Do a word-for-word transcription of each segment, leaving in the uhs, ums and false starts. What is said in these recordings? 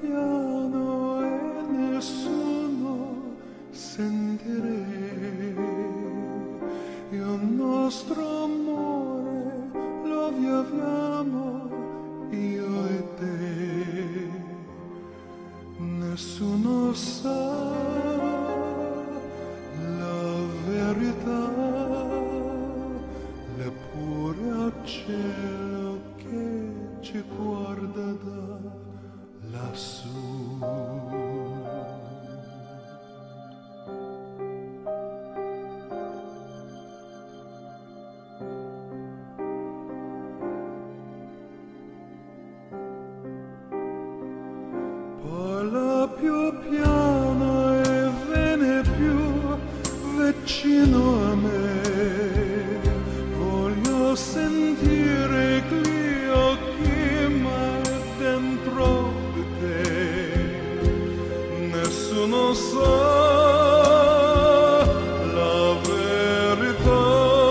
piano e nessuno sentirà il nostro amore, lo viviamo io e te. Nessuno sa la verità, neppure al cielo che ci guarda da lassù. Parla più piano e vieni più vicino a me. Voglio sentire gli occhi mai dentro di te. Nessuno sa la verità.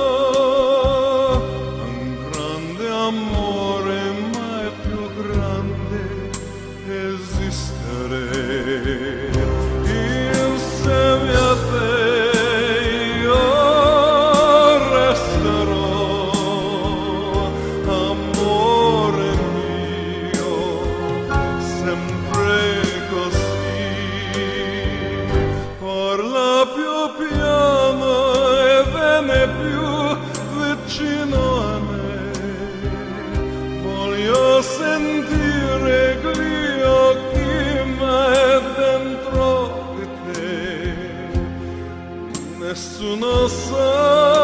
Un grande amore mai più grande esistere. Insieme a te io resterò, amore mio, sempre così. Parla più piano e vieni più vicino a me. Voglio sentire gli occhi mai dentro di te. Nessuno sa